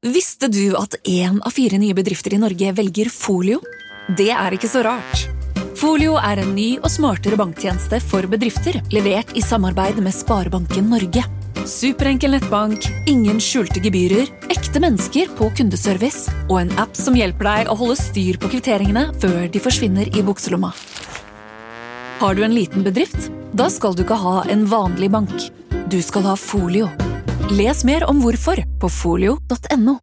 Visste du at 1 av 4 nye bedrifter I Norge velger Folio? Det ikke så rart. Folio en ny og smartere banktjeneste for bedrifter, levert I samarbeid med Sparebanken Norge. Superenkel nettbank, ingen skjulte gebyrer, ekte mennesker på kundeservice og en app som hjelper deg å holde styr på kvitteringene før de forsvinner I bukselomma. Har du en liten bedrift? Da skal du ikke ha en vanlig bank. Du skal ha Folio. Les mer om hvorfor på folio.no.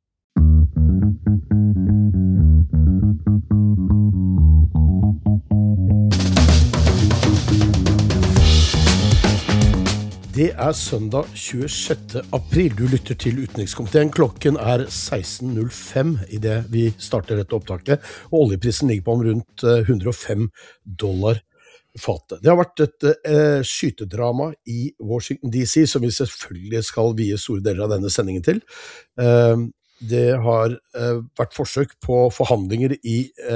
Det søndag 26. april. Du lytter til utenrikskomiteen. Klokken 16.05 I det vi starter dette opptaket, og oljeprisen ligger på om rundt $105 fatet. Det har vært et skytedrama I Washington DC, som vi selvfølgelig skal vie store deler av denne sendingen til. Det har vært forsøk på forhandlinger I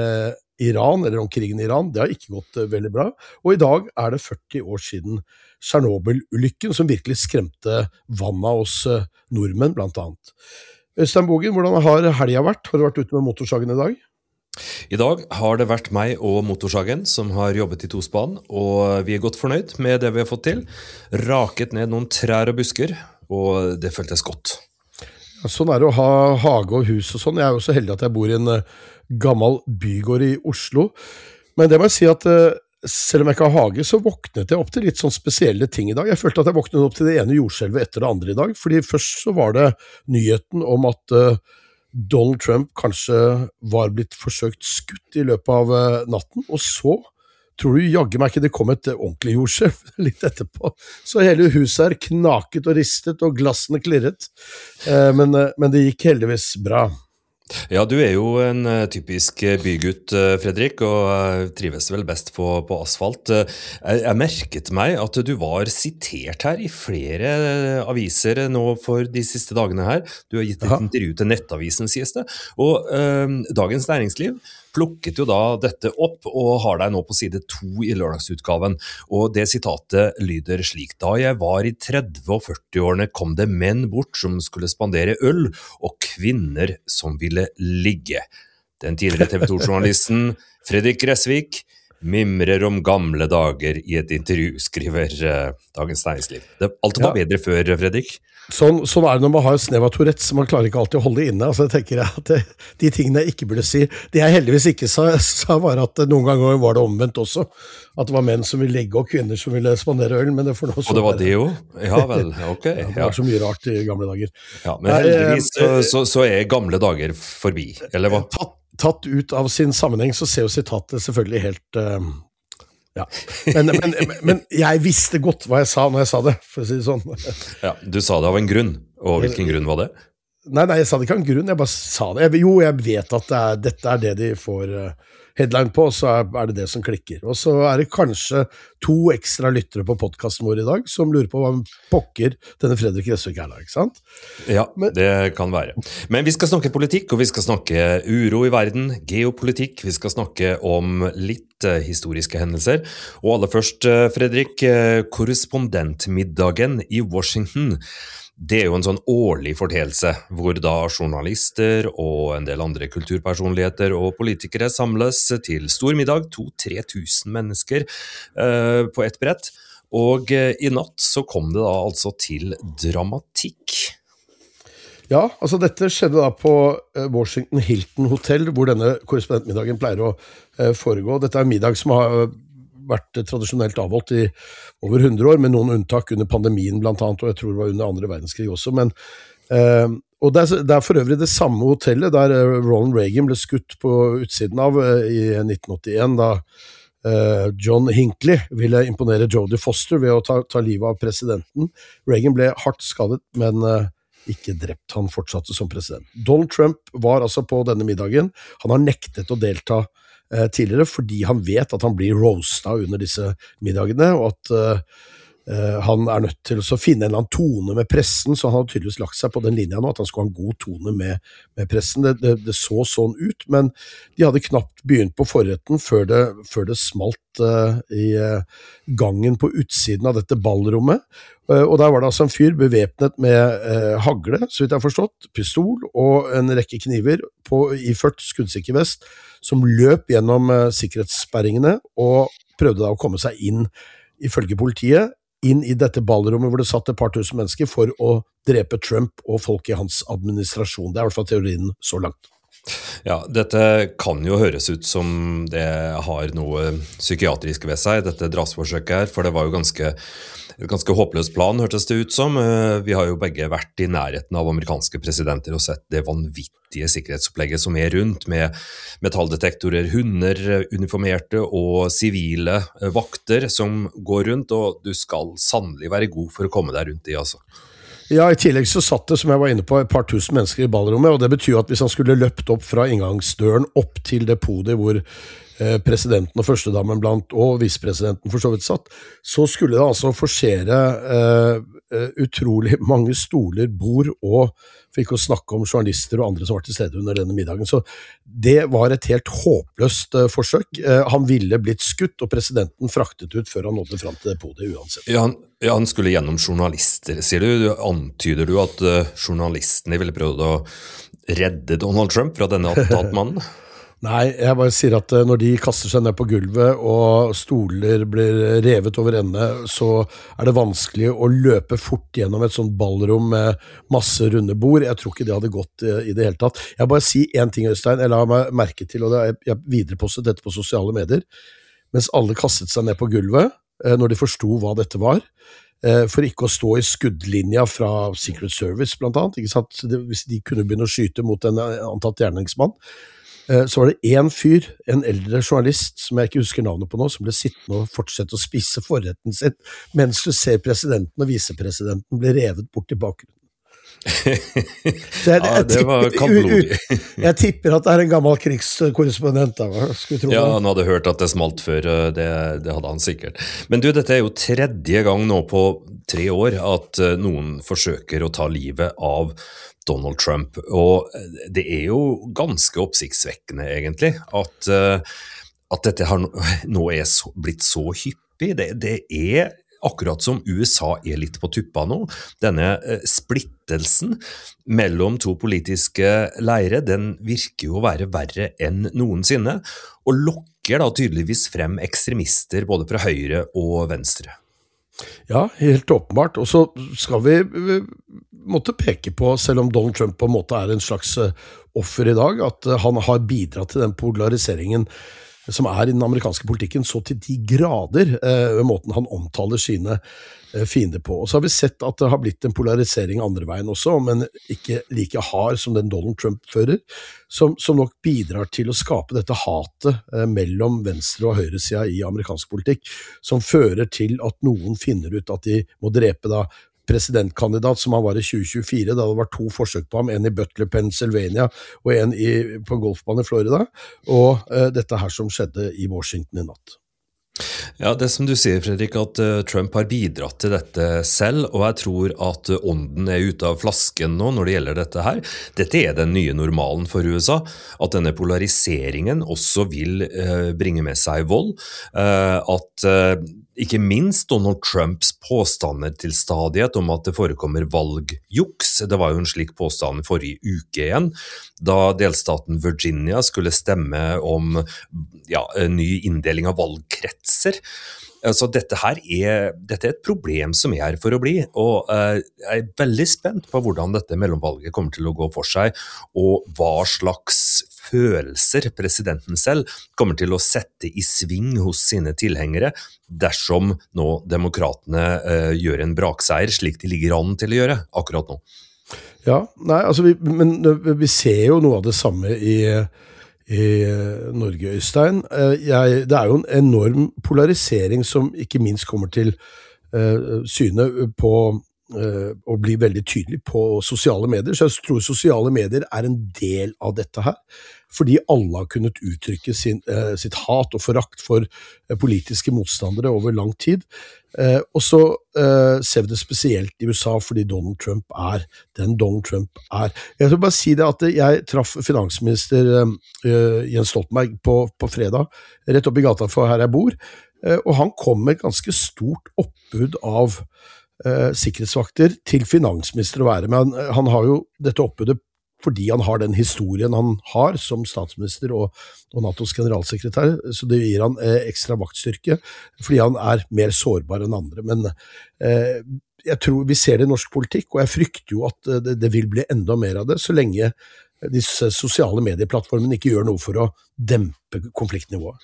Iran, eller om krigen I Iran. Det har ikke gått veldig bra. Og I dag det 40 år siden Chernobyl-ulykken, som virkelig skremte vannet av oss nordmenn, blant annet. Øystein Bogen, hvordan har helgen vært? Har du vært ute med motorsagen I dag? I dag har det vært meg og motorsagen som har jobbet I tospann, og vi godt fornøyd med det vi har fått til. Raket ned noen trær og busker, og det føltes godt. Ja, sånn det å ha hage og hus og sånn. Jeg jo så heldig at jeg bor I en gammel bygård I Oslo. Men det må jeg si at selv om jeg ikke har hage, så våknet jeg opp til litt sånn spesielle ting I dag. Jeg følte at jeg våknet opp til det ene jordskjelvet etter det andre I dag, fordi først så var det nyheten om at Donald Trump kanskje var blitt forsøkt skutt I løpet av natten, og så tror du jagge meg ikke det kom et ordentlig jordskjelv litt etterpå. Så hele huset knaket og ristet, og glassene klirret. Men det gikk heldigvis bra. Ja, du jo en typisk bygutt, Fredrik, og trives vel best på asfalt. Jeg merket meg at du var sitert her I flere aviser nå for de siste dagene her. Du har gitt et intervju til Nettavisen, sies det. Og Dagens Næringsliv plukket jo da dette opp og har deg nå på side 2 I lørdagsutgaven. Og det sitatet lyder slik: Da jeg var I 30- og 40-årene kom det menn bort som skulle spandere øl, og kvinner som ville ligge. Den tidligere TV 2-journalisten Fredrik Gressvik mimrer om gamle dager I et intervju, skriver Dagens Næringsliv. Alt var bedre før, Fredrik. Sånn det når man har snev av Tourettes, så man klarer ikke alltid å holde inne. Altså, jeg tenker at de tingene jeg ikke burde si, det jeg heldigvis ikke sa var at noen ganger var det omvendt også. At det var menn som ville legge og kvinner som ville spandere øl, men det får noe sånn. Og det var det jo? Ja vel, ok. Ja, det var så mye rart I gamle dager. Ja, men heldigvis så gamle dager forbi, eller hva? Tatt ut av sin sammenheng, så ser jo sitatet selvfølgelig helt... Ja, men jeg visste godt hva jeg sa når jeg sa det, for å si det sånn. Ja, du sa det av en grunn, og hvilken grunn var det? Nei, jeg sa det ikke av en grunn, jeg bare sa det. Jeg vet at dette det de får headline på, så det det som klikker. Og så det kanskje 2 ekstra lyttere på podcasten vår I dag, som lurer på hva pokker denne Fredrik Gressvik da, ikke sant? Ja, det kan være. Men vi skal snakke politikk, og vi skal snakke uro I verden, geopolitikk, vi skal snakke om litt historiske hendelser. Og aller først, Fredrik, korrespondentmiddagen I Washington. Det jo en sånn årlig fortelse, hvor da journalister og en del andre kulturpersonligheter og politikere samles til stor middag, 2-3 tusen mennesker på et brett. Og I natt så kom det da altså til dramatikk. Ja, altså dette skjedde da på Washington Hilton Hotel, hvor denne korrespondentmiddagen pleier å foregå. Dette en middag som har vært tradisjonelt avholdt I over 100 år, med noen unntak under pandemien blant annet, og jeg tror det var under andre verdenskrig også, men og det for øvrig det samme hotellet der Ronald Reagan ble skutt på utsiden av I 1981, da John Hinckley ville imponere Jodie Foster ved å ta livet av presidenten. Reagan ble hardt skadet, men ikke drept. Han fortsatte som president. Donald Trump var altså på denne middagen. Han har nektet å delta tidligere, fordi han vet at han blir roastet under disse middagene, og at han nødt til å finne en eller annen tone med pressen, så han hadde tydeligvis lagt seg på den linja nå, at han skulle ha en god tone med pressen. Det så sånn ut, men de hadde knapt begynt på forretten før det smalt i gangen på utsiden av dette ballrommet. Og der var det altså en fyr bevæpnet med hagle, så vidt jeg har forstått, pistol og en rekke kniver iført skuddsikker vest, som løp gjennom sikkerhetssperringene og prøvde da å komme seg inn, ifølge politiet, inn i dette ballrommet hvor det satt et par tusen mennesker for å drepe Trump og folk i hans administrasjon. Det i hvert fall teorien så langt. Ja, dette kan jo høres ut som det har noe psykiatrisk ved seg, dette drapsforsøket her, for det var jo et ganske håpløs plan, hørtes det ut som. Vi har jo begge vært i nærheten av amerikanske presidenter og sett det vanvittige sikkerhetsopplegget som rundt, med metalldetektorer, hunder, uniformerte og sivile vakter som går rundt, og du skal sannelig være god for å komme deg rundt i, altså. Ja, i tillegg så satt det, som jeg var inne på, et par tusen mennesker i ballrommet, og det betyr at hvis han skulle løpt opp fra inngangsdøren opp til det podiet hvor presidenten og førstedamen og visepresidenten for så vidt satt, så skulle det altså forsere utrolig mange stoler, bord og for ikke å snakke om journalister og andre som var til stede under denne middagen. Så det var et helt håpløst forsøk. Han ville blitt skutt, og presidenten fraktet ut før han nådde fram til det podiet uansett. Ja, han skulle gjennom journalister, sier du. Antyder du at journalistene ville prøvd å redde Donald Trump fra denne attentatmannen? Nei, jeg bare sier at når de kaster seg ned på gulvet og stoler blir revet over ende, så det vanskelig å løpe fort gjennom et sånt ballrom med masse runde bord. Jeg tror ikke det hadde gått i det hele tatt. Jeg bare si en ting, Øystein, jeg la meg merke til, og jeg viderepostet dette på sosiale medier, mens alle kastet seg ned på gulvet når de forstod hva dette var, for ikke å stå i skuddlinja fra Secret Service blant annet, ikke sant? Hvis de kunne begynne å skyte mot en antatt gjerningsmann, så var det en fyr, en eldre journalist, som jeg ikke husker navnet på nå, som ble sittende og fortsette å spise forretten sin, mens du ser presidenten og visepresidenten bli revet bort i bakgrunnen. Det var kaldblodig. Jeg tipper at det en gammel krigskorrespondent. Ja, han hadde hørt at det smalt før, det hadde han sikkert. Men du, dette jo tredje gang nå på 3 år at noen forsøker å ta livet av Donald Trump, og det jo ganske oppsiktsvekkende egentlig, at dette her nå blitt så hyppig. Det akkurat som USA litt på tuppa nå. Denne splittelsen mellom to politiske leire, den virker jo å være verre enn noensinne, og lokker da tydeligvis frem ekstremister både fra høyre og venstre. Ja, helt åpenbart. Og så skal vi måtte peke på, selv om Donald Trump på en måte en slags offer i dag, at han har bidratt til den polariseringen som i den amerikanske politikken så til de grader ved måten han omtaler sine fiender på. Og så har vi sett at det har blitt en polarisering andre veien også, men ikke like hard som den Donald Trump fører, som nok bidrar til å skape dette hatet mellom venstre- og høyresida i amerikansk politikk, som fører til at noen finner ut at de må drepe da presidentkandidat som han var i 2024, da det var 2 forsøk på ham, en i Butler, Pennsylvania, og en på en golfbane i Florida, og dette her som skjedde i Washington i natt. Ja, det som du sier, Fredrik, at Trump har bidratt til dette selv, og jeg tror at ånden ute av flasken nå når det gjelder dette her. Dette den nye normalen for USA, at denne polariseringen også vil bringe med seg vold, at ikke minst Donald Trumps påstander til stadighet om at det forekommer valgjuks. Det var jo en slik påstand forrige uke igjen, da delstaten Virginia skulle stemme om en ny inndeling av valgkretser. Så dette her dette et problem som her for å bli, og jeg veldig spent på hvordan dette mellomvalget kommer til å gå for seg, og hva slags følelser presidenten selv kommer til å sette i sving hos sine tilhengere dersom nå demokratene gjør en brakseier, slik de ligger an til å gjøre akkurat nå. Ja, nei, altså men vi ser jo noe av det samme i Norge, Øystein. Det jo en enorm polarisering som ikke minst kommer til syne på og bli veldig tydelig på sosiale medier, så jeg tror sosiale medier en del av dette her, fordi alle har kunnet uttrykke sitt hat og forakt for politiske motstandere over lang tid, og så ser vi det spesielt i USA fordi Donald Trump den Donald Trump Jeg skal bare si det at jeg traff finansminister Jens Stoltenberg på fredag, rett opp i gata for her jeg bor, og han kom med et ganske stort oppbud av sikkerhetsvakter til finansminister å være, men han har jo dette oppbudet fordi han har den historien han har som statsminister og NATOs generalsekretær, så det gir han ekstra vaktstyrke, fordi han mer sårbar enn andre, men jeg tror vi ser det i norsk politikk, og jeg frykter jo at det vil bli enda mer av det, så lenge disse sosiale medieplattformene ikke gjør noe for å dempe konfliktnivået.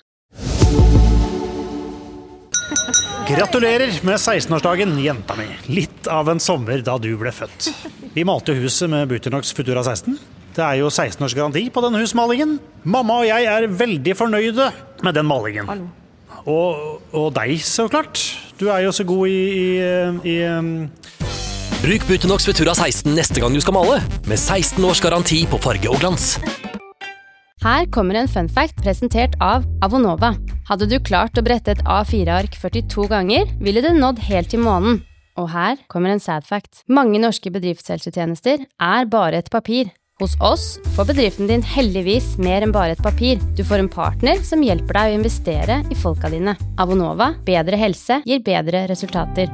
Gratulerer med 16-årsdagen, jenta mi. Litt av en sommer da du ble født. Vi malte huset med Buternox Futura 16. Det jo 16 års garanti på denne husmalingen. Mamma og jeg veldig fornøyde med den malingen. Og deg, så klart. Du jo så god i Bruk Buternox Futura 16 neste gang du skal male, med 16 års garanti på farge og glans. Her kommer en fun fact presentert av Avonova. Hadde du klart å brette et A4-ark 42 ganger, ville du nådd helt til månen. Og her kommer en sad fact. Mange norske bedriftshelsetjenester bare et papir. Hos oss får bedriften din heldigvis mer enn bare et papir. Du får en partner som hjelper deg å investere i folka dine. Avonova, bedre helse gir bedre resultater.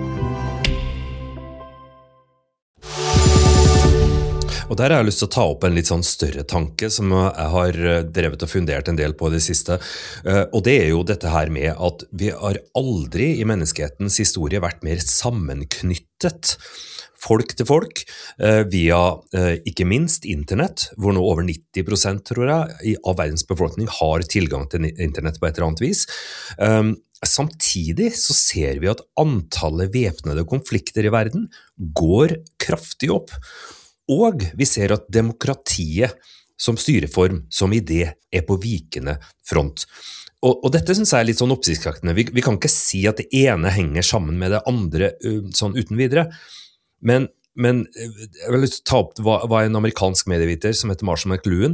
Og der har jeg lyst til å ta opp en litt sånn større tanke som jeg har drevet og fundert en del på det siste, og det jo dette her med at vi har aldri i menneskehetens historie vært mer sammenknyttet folk til folk via ikke minst internett, hvor nå over 90% tror jeg av verdens befolkning har tilgang til internett på et eller annet vis. Samtidig så ser vi at antallet væpnede konflikter i verden går kraftig opp. Og vi ser at demokratiet som styreform, som idé, på vikende front. Og dette synes jeg litt sånn oppsiktsvekkende. Vi kan ikke si at det ene henger sammen med det andre sånn uten videre. Men jeg vil ta opp hva en amerikansk medieviter som heter Marshall McLuhan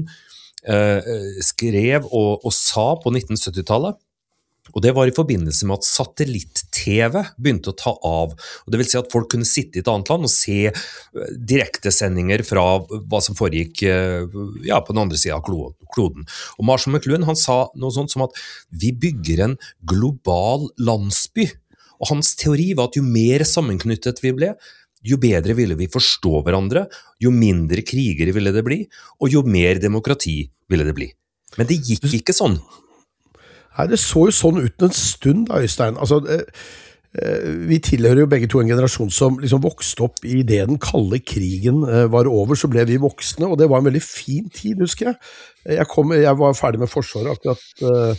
skrev og sa på 1970-tallet. Og det var i forbindelse med at satellitt-TV begynte å ta av. Og det vil si at folk kunne sitte i et annet land og se direktesendinger fra hva som foregikk på den andre siden av kloden. Og Marshall McLuhan han sa noe sånt som at vi bygger en global landsby. Og hans teori var at jo mer sammenknyttet vi ble, jo bedre ville vi forstå hverandre, jo mindre krigere ville det bli, og jo mer demokrati ville det bli. Men det gikk ikke sånn. Nei, det så jo sånn ut en stund da, Øystein. Altså, vi tilhører jo begge to en generasjon som liksom vokste opp i det den kalde krigen var over, så ble vi voksne, og det var en veldig fin tid, husker jeg. Jeg var ferdig med forsvaret akkurat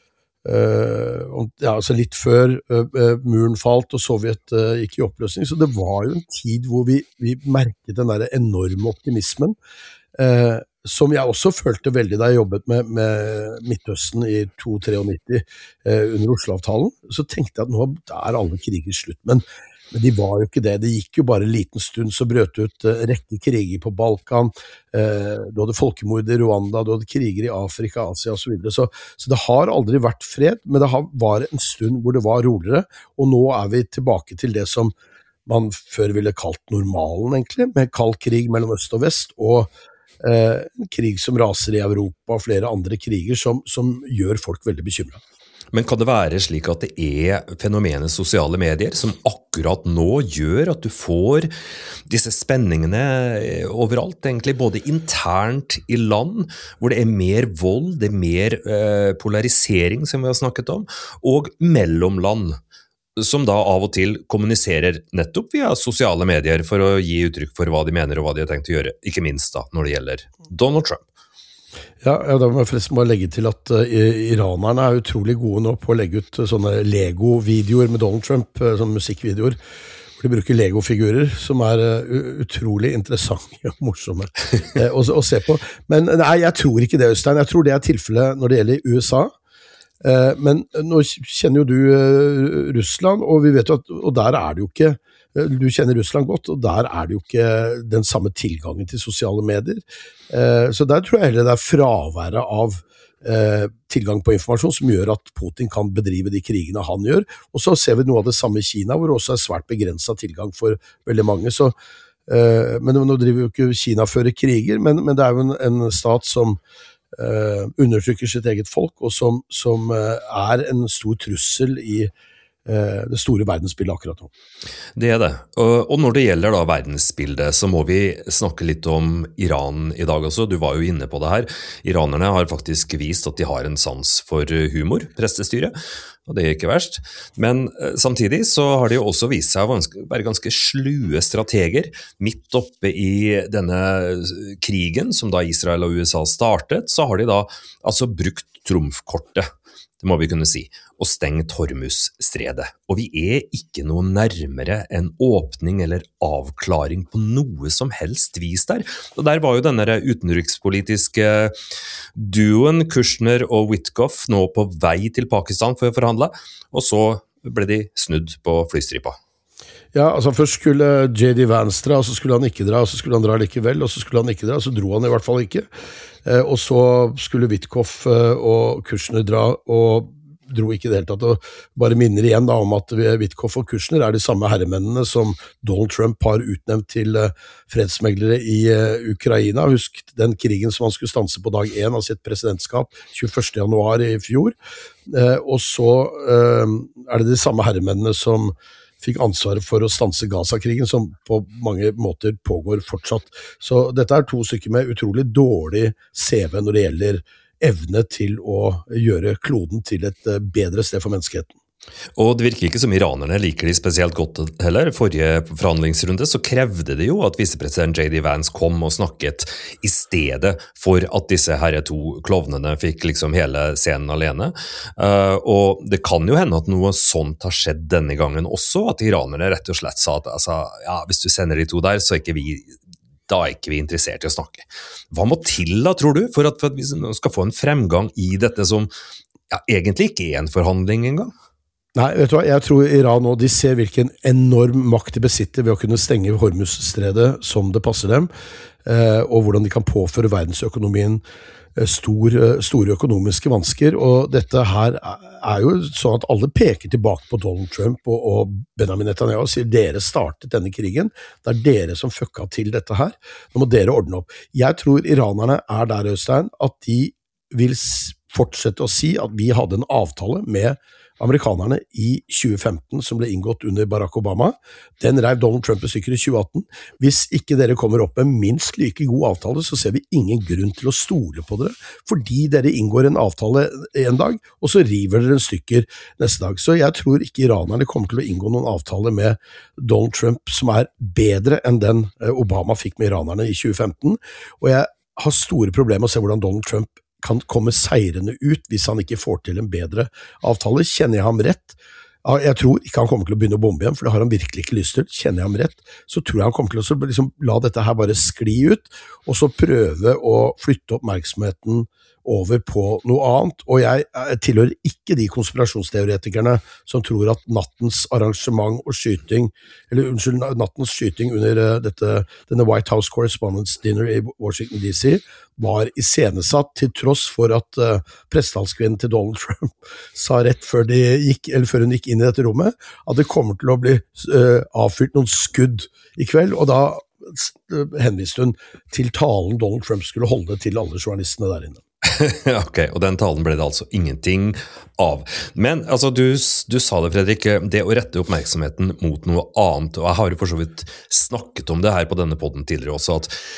altså litt før muren falt og Sovjet gikk i oppløsning, så det var jo en tid hvor vi merket den der enorme optimismen, som jeg også følte veldig da jeg jobbet med Midtøsten i 92-93 under Oslo-avtalen, så tenkte jeg at nå alle kriger slutt, men de var jo ikke det. Det gikk jo bare en liten stund, så brøt ut rekke kriger på Balkan, du hadde folkemord i Rwanda, du hadde kriger i Afrika, Asia og så videre, så det har aldri vært fred, men det var en stund hvor det var roligere, og nå vi tilbake til det som man før ville kalt normalen egentlig, med kald krig mellom øst og vest, og en krig som raser i Europa og flere andre kriger som gjør folk veldig bekymret. Men kan det være slik at det fenomenet sosiale medier som akkurat nå gjør at du får disse spenningene overalt, egentlig både internt i land, hvor det mer vold, det mer polarisering som vi har snakket om, og mellom land, som da av og til kommuniserer nettopp via sosiale medier for å gi uttrykk for hva de mener og hva de har tenkt å gjøre, ikke minst da når det gjelder Donald Trump. Ja, da må jeg forresten bare legge til at iranerne utrolig gode nå på å legge ut sånne Lego-videoer med Donald Trump, sånne musikkvideoer, hvor de bruker Lego-figurer, som utrolig interessante og morsomme å se på. Men nei, jeg tror ikke det, Øystein. Jeg tror det tilfellet når det gjelder USA. Men nå kjenner jo du Russland, og vi vet jo at og der det jo ikke du kjenner Russland godt, og der det jo ikke den samme tilgangen til sosiale medier. Så der tror jeg heller det fraværet av tilgang på informasjon som gjør at Putin kan bedrive de krigene han gjør. Og så ser vi noe av det samme i Kina, hvor det også svært begrenset tilgang for veldig mange. Så, men nå driver jo ikke Kina før kriger, men det jo en stat som undertrykker sitt eget folk, og som en stor trussel i det store verdensbildet akkurat nå. Det det. Og når det gjelder da verdensbildet, så må vi snakke litt om Iran i dag også. Du var jo inne på det her. Iranerne har faktisk vist at de har en sans for humor, prestestyret, og det ikke verst. Men samtidig så har de jo også vist seg å være ganske slue strateger midt oppe i denne krigen som da Israel og USA startet, så har de da altså brukt trumfkortet, det må vi kunne si, og stengt Hormuzstredet. Og vi ikke noe nærmere en åpning eller avklaring på noe som helst vis der. Og der var jo denne utenrikspolitiske duoen Kushner og Witkoff nå på vei til Pakistan for å forhandle, og så ble de snudd på flystripa. Ja, altså først skulle J.D. Vance dra, og så skulle han ikke dra, og så skulle han dra likevel, og så skulle han ikke dra, så dro han i hvert fall ikke. Og så skulle Witkoff og Kushner dra, og dro ikke det hele tatt, og bare minner igjen da om at Witkoff og Kushner de samme herremennene som Donald Trump har utnevnt til fredsmeglere i Ukraina. Husk den krigen som han skulle stanse på dag 1 av sitt presidentskap 21. januar i fjor. Og så det de samme herremennene som fikk ansvaret for å stanse Gaza-krigen, som på mange måter pågår fortsatt. Så dette to stykker med utrolig dårlig CV når det gjelder evne til å gjøre kloden til et bedre sted for menneskeheten. Og det virker ikke som iranerne liker de spesielt godt heller. Forrige forhandlingsrunde så krevde det jo at visepresident J.D. Vance kom og snakket i stedet for at disse her to klovnene fikk liksom hele scenen alene. Og det kan jo hende at noe sånt har skjedd denne gangen også, at iranerne rett og slett sa at altså, ja, hvis du sender de to der, så ikke vi interessert i å snakke. Hva må til da, tror du, for at vi skal få en fremgang i dette som egentlig ikke en forhandling engang? Nei, vet du hva, jeg tror Iran nå, de ser hvilken enorm makt de besitter ved å kunne stenge Hormuzstredet som det passer dem, og hvordan de kan påføre verdensøkonomien store økonomiske vansker, og dette her jo sånn at alle peker tilbake på Donald Trump og Benjamin Netanyahu og sier dere startet denne krigen, det dere som fucka til dette her, nå må dere ordne opp. Jeg tror iranerne der, Øystein, at de vil fortsette å si at vi hadde en avtale med amerikanerne i 2015 som ble inngått under Barack Obama. Den rev Donald Trump i stykker i 2018. Hvis ikke dere kommer opp med minst like god avtale, så ser vi ingen grunn til å stole på dere, fordi dere inngår en avtale en dag, og så river dere en stykker neste dag. Så jeg tror ikke iranerne kommer til å inngå noen avtale med Donald Trump som bedre enn den Obama fikk med iranerne i 2015, og jeg har store problemer med å se hvordan Donald Trump kan komme seirende ut hvis han ikke får til en bedre avtale. Kjenner jeg ham rett? Jeg tror ikke han kommer til å begynne å bombe igjen, for det har han virkelig ikke lyst til. Kjenner jeg ham rett, så tror jeg han kommer til å liksom, la dette her bare skli ut, og så prøve å flytte oppmerksomheten over på noe annet, og jeg tilhører ikke de konspirasjonsteoretikerne som tror at nattens arrangement og skyting, nattens skyting under denne White House Correspondents' Dinner i Washington DC var iscenesatt til tross for at pressetalskvinnen til Donald Trump sa rett før hun gikk inn i dette rommet, at det kommer til å bli avfyrt noen skudd i kveld, og da henviste hun til talen Donald Trump skulle holde til alle journalistene der inne. Ok, og den talen ble det altså ingenting av. Men altså, du sa det, Fredrik, det å rette oppmerksomheten mot noe annet, og jeg har jo for så vidt snakket om det her på denne podden tidligere også,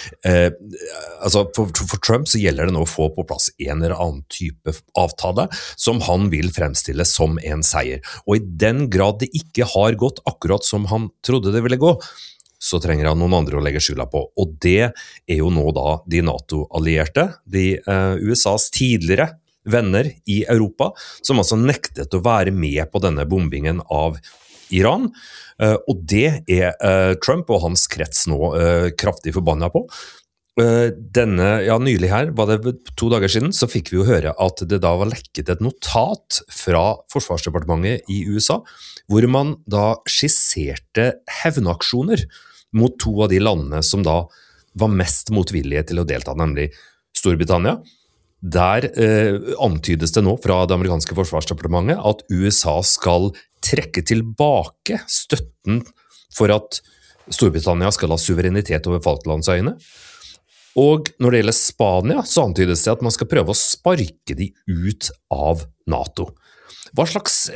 at altså, for Trump så gjelder det nå å få på plass en eller annen type avtale som han vil fremstille som en seier. Og i den grad det ikke har gått akkurat som han trodde det ville gå, så trenger han noen andre å legge skylda på, og det jo nå da de NATO-allierte, de USAs tidligere venner i Europa, som altså nektet å være med på denne bombingen av Iran, og det Trump og hans krets nå kraftig forbannet på. Nylig her, var det 2 dager siden, så fikk vi jo høre at det da var lekket et notat fra Forsvarsdepartementet i USA, hvor man da skisserte hevnaksjoner mot 2 av de landene som da var mest motvillige til å delta, nemlig Storbritannia. Der antydes det nå fra det amerikanske forsvarsdepartementet at USA skal trekke tilbake støtten for at Storbritannia skal ha suverenitet over Falklandsøyene. Og når det gjelder Spania, så antydes det at man skal prøve å sparke de ut av NATO. Hva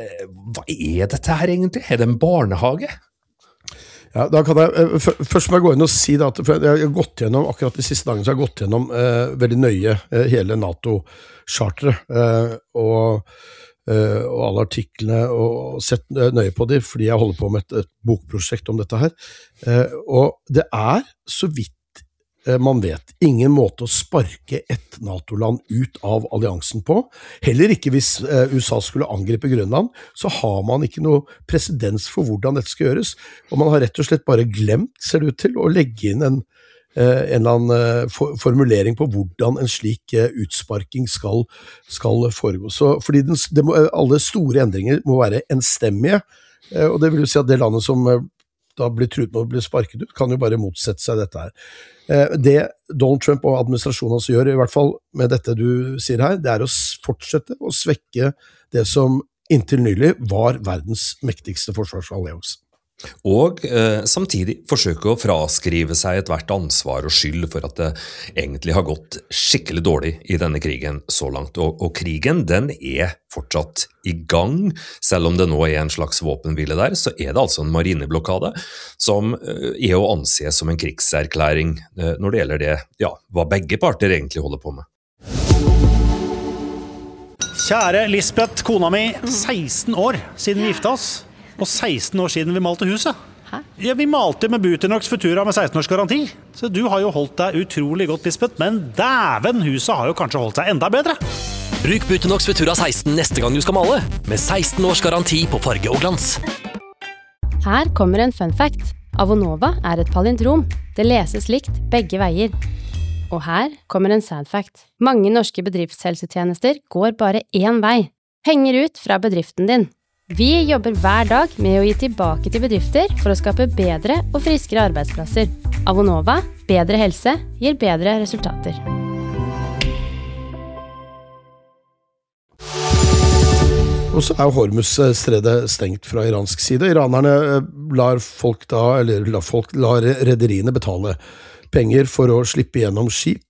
dette her egentlig? Er det en barnehage? Ja, da kan jeg først må jeg gå inn og si det, at jeg har gått gjennom, akkurat de siste dagene så har jeg gått gjennom veldig nøye hele NATO-charteret, og alle artiklene, og sett nøye på det, fordi jeg holder på med et bokprosjekt om dette her. Og det så vidt man vet, ingen måte å sparke et NATO-land ut av alliansen på. Heller ikke hvis USA skulle angripe Grønland, så har man ikke noe presedens for hvordan dette skal gjøres. Og man har rett og slett bare glemt, ser det ut til, å legge inn en eller annen formulering på hvordan en slik utsparking skal foregå. Så, fordi alle store endringer må være enstemmige, og det vil jo si at det landet som da blir truet med å bli sparket ut, kan jo bare motsette seg dette her. Det Donald Trump og administrasjonen hans gjør, i hvert fall med dette du sier her, det å fortsette å svekke det som inntil nylig var verdens mektigste forsvarsallianse. Og samtidig forsøke å fraskrive seg et hvert ansvar og skyld for at det egentlig har gått skikkelig dårlig i denne krigen så langt. Og krigen, den fortsatt i gang. Selv om det nå en slags våpenhvile der, så det altså en marineblokade som å anse som en krigserklæring når det gjelder det, hva begge parter egentlig holder på med. Kjære Lisbeth, kona mi, 16 år siden vi gifta oss. Og 16 år siden vi malte huset. Hæ? Ja, vi malte med Butonox Futura med 16 års garanti. Så du har jo holdt deg utrolig godt, Lisbeth, men dæven, huset har jo kanskje holdt seg enda bedre. Bruk Butonox Futura 16 neste gang du skal male, med 16 års garanti på farge og glans. Her kommer en fun fact. Avonova et palindrom. Det leses likt begge veier. Og her kommer en sad fact. Mange norske bedriftshelsetjenester går bare én vei. Henger ut fra bedriften din. Vi jobber hver dag med å gi tilbake til bedrifter for å skape bedre og friskere arbeidsplasser. Avonova, bedre helse, gir bedre resultater. Og så Hormuz-stredet stengt fra iransk side. Iranerne lar rederiene betale penger for å slippe gjennom skip.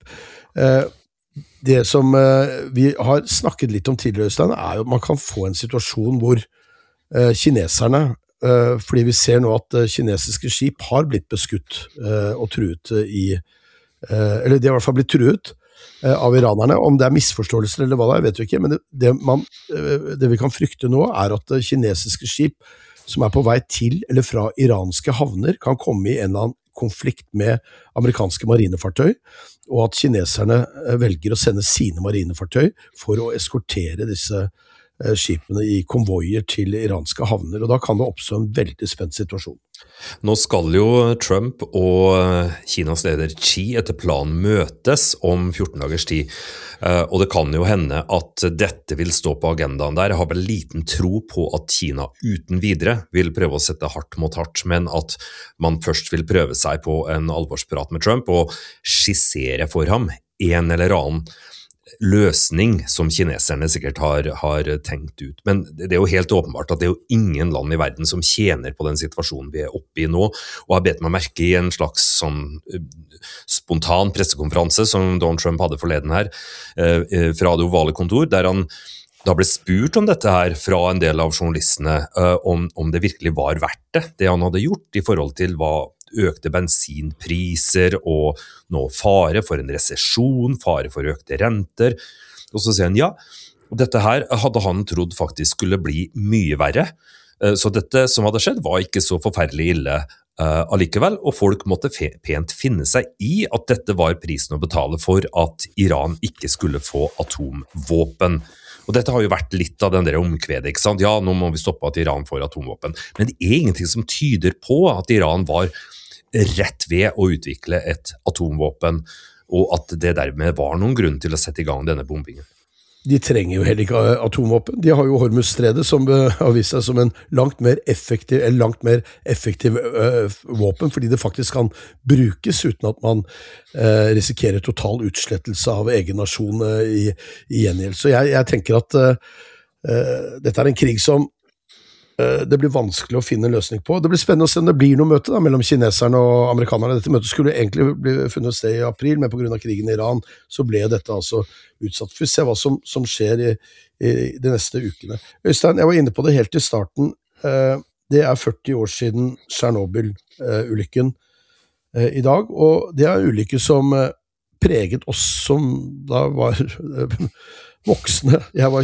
Det som vi har snakket litt om tidligere, Øystein, jo at man kan få en situasjon hvor kineserne, fordi vi ser nå at kinesiske skip har blitt beskutt og truet eller de har i hvert fall blitt truet av iranerne. Om det misforståelser eller hva det vet vi ikke, men det vi kan frykte nå at kinesiske skip som på vei til eller fra iranske havner kan komme i en eller annen konflikt med amerikanske marinefartøy, og at kineserne velger å sende sine marinefartøy for å eskortere disse skipene i konvoier til iranske havner, og da kan det oppstå en veldig spent situasjon. Nå skal jo Trump og Kinas leder Xi etter planen møtes om 14 dagers tid, og det kan jo hende at dette vil stå på agendaen der. Jeg har vel liten tro på at Kina uten videre vil prøve å sette hardt mot hardt, men at man først vil prøve seg på en alvorsprat med Trump og skissere for ham en eller annen løsning som kineserne sikkert har tenkt ut. Men det jo helt åpenbart at det jo ingen land i verden som tjener på den situasjonen vi oppe i nå, og har bedt meg merke i en slags sånn spontan pressekonferanse som Donald Trump hadde forleden her fra det ovale kontor, der han da ble spurt om dette her fra en del av journalistene, om det virkelig var verdt det han hadde gjort i forhold til hva økte bensinpriser og nå fare for en resesjon, fare for økte renter. Og så sier han ja, dette her hadde han trodd faktisk skulle bli mye verre. Så dette som hadde skjedd var ikke så forferdelig ille allikevel, og folk måtte pent finne seg i at dette var prisen å betale for at Iran ikke skulle få atomvåpen. Og dette har jo vært litt av den der omkvedet, ikke sant? Ja, nå må vi stoppe at Iran får atomvåpen. Men det ingenting som tyder på at Iran var rett ved å utvikle et atomvåpen. og at det dermed var noen grunn til å sette i gang denne bombingen. De trenger jo heller ikke atomvåpen. De har jo Hormuzstredet som har vist seg som en langt mer effektiv våpen, fordi det faktisk kan brukes uten at man risikerer total utslettelse av egen nasjon i gjengjeld. Så jeg tenker at dette er en krig som det blir vanskelig å finne en løsning på. Det blir spennende å se om det blir noe møte mellom kineserne og amerikanerne. Dette møtet skulle egentlig bli funnet sted i april, men på grunn av krigen i Iran så ble dette altså utsatt. For å se hva som skjer i de neste ukene. Øystein, jeg var inne på det helt i starten. Det er 40 år siden Tsjernobyl-ulykken i dag, og det er en ulykke som preget oss som da var voksne. Jeg var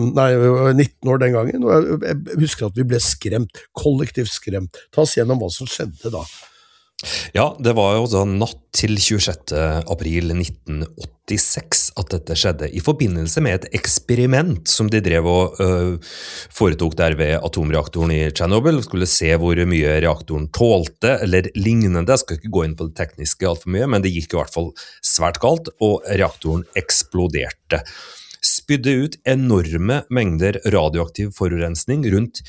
19 år den gangen, og jeg husker at vi ble skremt, kollektivt skremt. Ta oss gjennom hva som skjedde da. Ja, det var jo da natt til 26. april 1986 at dette skjedde, i forbindelse med et eksperiment som de drev og foretok der ved atomreaktoren i Tsjernobyl, skulle se hvor mye reaktoren tålte, eller lignende. Jeg skal ikke gå inn på det tekniske alt for mye, men det gikk i hvert fall svært galt, og reaktoren eksploderte. Spydde ut enorme mengder radioaktiv forurensning, rundt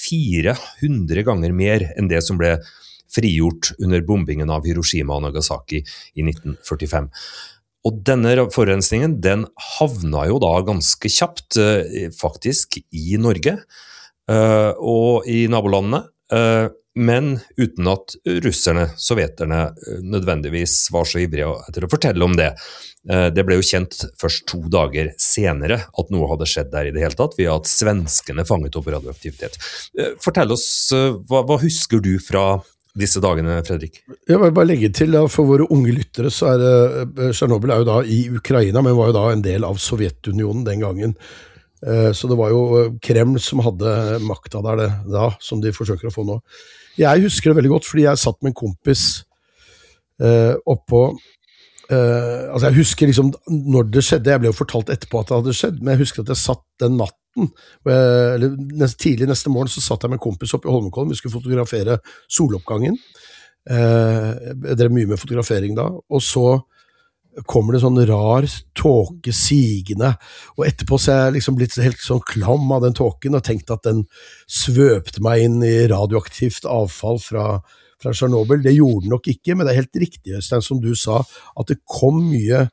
400 ganger mer enn det som ble frigjort under bombingen av Hiroshima og Nagasaki i 1945. Og denne forurensningen, den havna jo da ganske kjapt, faktisk, i Norge og i nabolandene, men uten at russerne, sovjeterne, nødvendigvis var så ivrige etter å fortelle om det. Det ble jo kjent først 2 dager senere at noe hadde skjedd der i det hele tatt, ved at svenskene fanget opp radioaktivitet. Fortell oss, hva husker du fra disse dagene, Fredrik? Jeg vil bare legge til, for våre unge lyttere, så Tsjernobyl jo da i Ukraina, men var jo da en del av Sovjetunionen den gangen. Så det var jo Kreml som hadde makta der da, som de forsøker å få nå. Jeg husker det veldig godt, fordi jeg satt med en kompis oppå, altså jeg husker liksom når det skjedde, jeg ble jo fortalt etterpå at det hadde skjedd, men jeg husker at jeg satt den natten, eller tidlig neste morgen så satt jeg med en kompis oppe i Holmenkollen, vi skulle fotografere soloppgangen, jeg drev mye med fotografering da, og så kommer det sånn rar tåke sigende, og etterpå så jeg liksom blitt helt sånn klam av den tåken, og tenkte at den svøpte meg inn i radioaktivt avfall fra Tsjernobyl. Det gjorde den nok ikke, men det er helt riktig, Øystein, som du sa, at det kom mye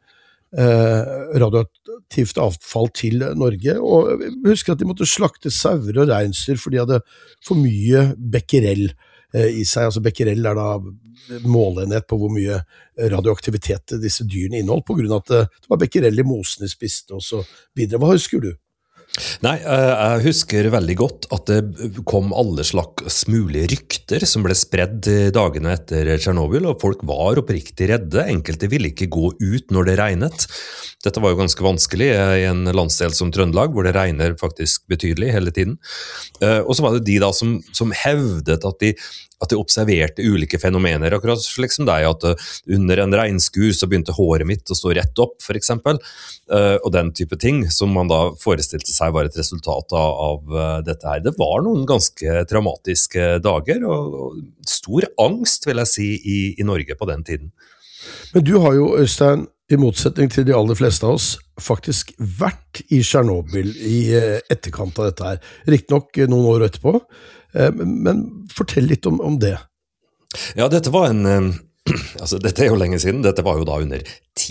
radioaktivt avfall til Norge, og jeg husker at de måtte slakte sauer og reinsdyr, for de hadde for mye becquerel i seg. Altså becquerel da målenhet på hvor mye radioaktivitet disse dyrene inneholdt, på grunn av at det var becquerel i mosene spiste og så videre. Hva husker du? Nei, jeg husker veldig godt at det kom alle slags mulige rykter som ble spredd dagene etter Tsjernobyl, og folk var oppriktig redde. Enkelte ville ikke gå ut når det regnet. Dette var jo ganske vanskelig i en landsdel som Trøndelag, hvor det regner faktisk betydelig hele tiden. Og så var det de da som hevdet at de observerte ulike fenomener, akkurat slik som deg, at under en regnskur så begynte håret mitt å stå rett opp, for eksempel, og den type ting, som man da forestilte seg var et resultat av dette her. Det var noen ganske traumatiske dager, og stor angst, vil jeg si, i Norge på den tiden. Men du har jo, Øystein, i motsetning til de aller fleste av oss, faktisk vært i Tsjernobyl i etterkant av dette her. Riktig nok noen år etterpå, men fortell litt om det. Ja, dette var altså dette jo lenge siden, dette var jo da under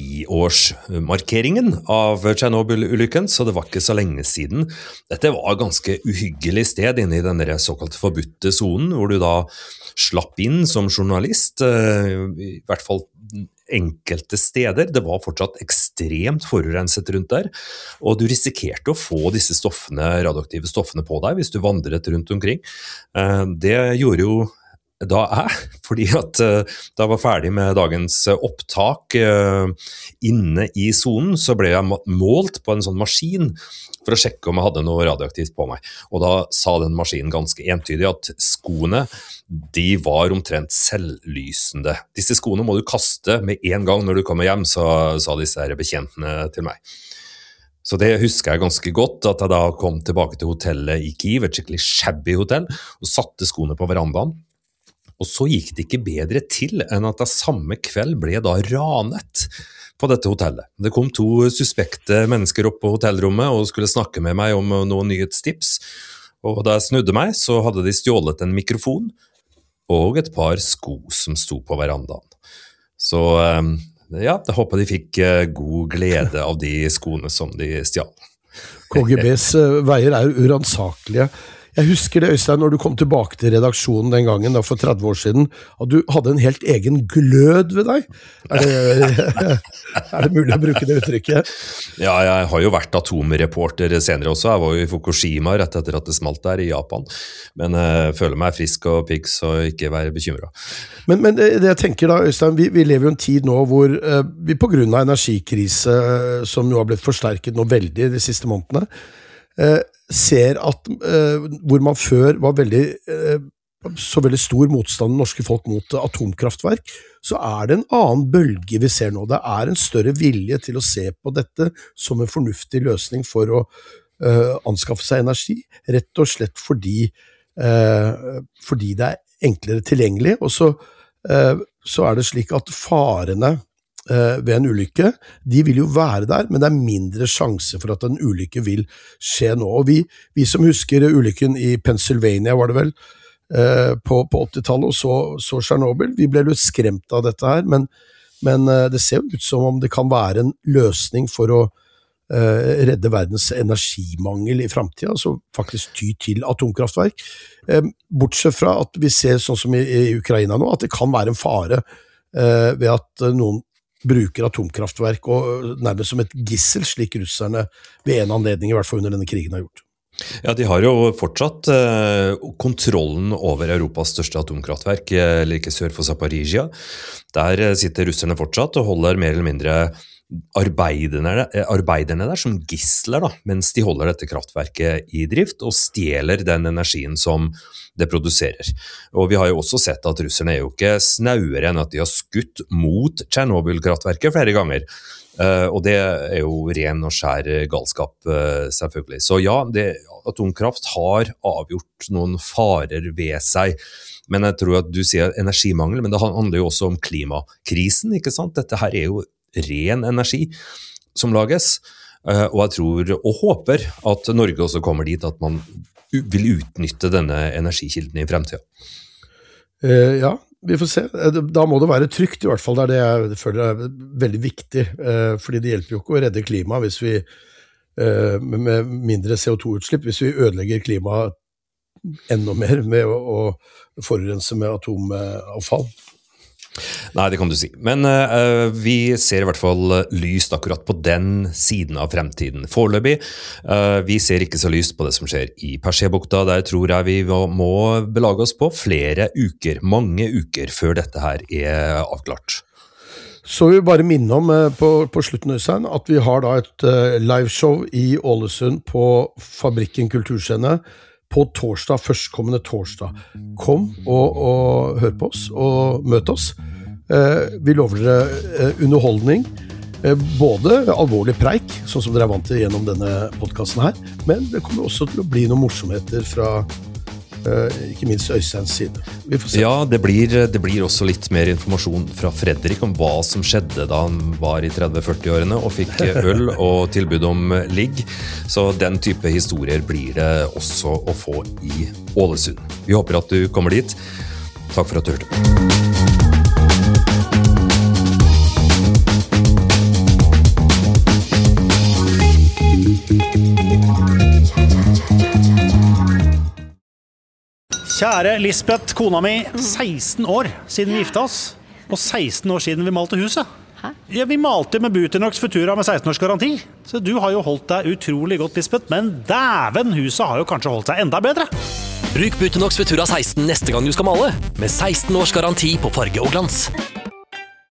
10-årsmarkeringen av Tsjernobyl-ulykken, så det var ikke så lenge siden. Dette var et ganske uhyggelig sted inne i denne såkalt forbudte zonen, hvor du da slapp inn som journalist, i hvert fall enkelte steder. Det var fortsatt ekstremt forurenset rundt der, og du risikerte å få disse radioaktive stoffene på deg hvis du vandret rundt omkring. Det gjorde jo da fordi at da jeg var ferdig med dagens opptak inne i zonen, så ble jeg målt på en sånn maskin for å sjekke om jeg hadde noe radioaktivt på meg. Og da sa den maskinen ganske entydig at skoene, de var omtrent selvlysende. Disse skoene må du kaste med en gang når du kommer hjem, sa disse her bekjentene til meg. Så det husker jeg ganske godt, at jeg da kom tilbake til hotellet i Kyiv, et skikkelig shabby hotell, og satte skoene på verandaen. Og så gikk det ikke bedre til enn at jeg samme kveld ble da ranet på dette hotellet. Det kom 2 suspekte mennesker opp på hotellrommet og skulle snakke med meg om noen nyhetstips. Og da jeg snudde meg, så hadde de stjålet en mikrofon og et par sko som sto på verandaen. Så ja, jeg håper de fikk god glede av de skoene som de stjal. KGBs veier uransakelige. Jeg husker det, Øystein, når du kom tilbake til redaksjonen den gangen, da for 30 år siden, at du hadde en helt egen glød ved deg. Er det mulig å bruke det uttrykket? Ja, jeg har jo vært atomreporter senere også. Jeg var jo i Fukushima rett etter at det smalt der i Japan. Men jeg føler meg frisk og pigg, så ikke være bekymret. Men det jeg tenker da, Øystein, vi lever jo en tid nå hvor vi på grunn av energikrise, som jo har blitt forsterket nå veldig de siste månedene, ser at hvor man før var så veldig stor motstand av norske folk mot atomkraftverk, så det en annen bølge vi ser nå. Det en større vilje til å se på dette som en fornuftig løsning for å anskaffe seg energi, rett og slett fordi det enklere tilgjengelig, og så det slik at farene ved en ulykke, de vil jo være der, men det mindre sjanse for at en ulykke vil skje nå. Og vi som husker ulykken i Pennsylvania, var det vel, på 80-tallet, og så Chernobyl, vi ble litt skremt av dette her, men det ser jo ut som om det kan være en løsning for å redde verdens energimangel i fremtiden, altså faktisk ty til atomkraftverk. Bortsett fra at vi ser, sånn som i Ukraina nå, at det kan være en fare ved at noen bruker atomkraftverk og nærmest som et gissel, slik russerne ved en anledning, i hvert fall under denne krigen, har gjort. Ja, de har jo fortsatt kontrollen over Europas største atomkraftverk, like sør for Zaporizjzja. Der sitter russerne fortsatt og holder mer eller mindre arbeiderne der som gisler, da, mens de holder dette kraftverket i drift og stjeler den energien som det produserer. Og vi har jo også sett at russerne jo ikke snauere enn at de har skutt mot Chernobyl-kraftverket flere ganger. Og det jo ren og skjær galskap, selvfølgelig. Så ja, atomkraft har avgjort noen farer ved seg. Men jeg tror at du sier energimangel, men det handler jo også om klimakrisen, ikke sant? Dette her jo ren energi som lages, og jeg tror og håper at Norge også kommer dit at man vil utnytte denne energikilden i fremtiden. Ja, vi får se. Da må det være trygt, i hvert fall. Det jeg føler veldig viktig, fordi det hjelper jo ikke å redde klimaet hvis vi, med mindre CO2-utslipp, hvis vi ødelegger klimaet enda mer med å forurense med atomavfall. Nei, det kan du si. Men vi ser i hvert fall lyst akkurat på den siden av fremtiden. Foreløpig, vi ser ikke så lyst på det som skjer i Persebukta. Der tror jeg vi må belage oss på flere uker, mange uker, før dette her avklart. Så vil vi bare minne om på slutten, Øystein, at vi har da et liveshow i Ålesund på Fabrikken Kulturscene på torsdag, førstkommende torsdag. Kom og hør på oss og møt oss. Vi lover dere underholdning, både alvorlig preik, sånn som dere vant til gjennom denne podcasten her, men det kommer også til å bli noen morsomheter fra ikke minst Øysteins side. Vi får se. Ja, det blir også litt mer informasjon fra Fredrik om hva som skjedde da han var i 30-40-årene og fikk øl og tilbud om ligg. Så den type historier blir det også å få i Ålesund. Vi håper at du kommer dit. Takk for at du hørte. Kjære Lisbeth, kona mi, 16 år siden vi gifta oss, og 16 år siden vi malte huset. Hæ? Ja, vi malte med Butonox Futura med 16 års garanti. Så du har jo holdt deg utrolig godt, Lisbeth, men dæven, huset har jo kanskje holdt seg enda bedre. Bruk Butonox Futura 16 neste gang du skal male, med 16 års garanti på farge og glans.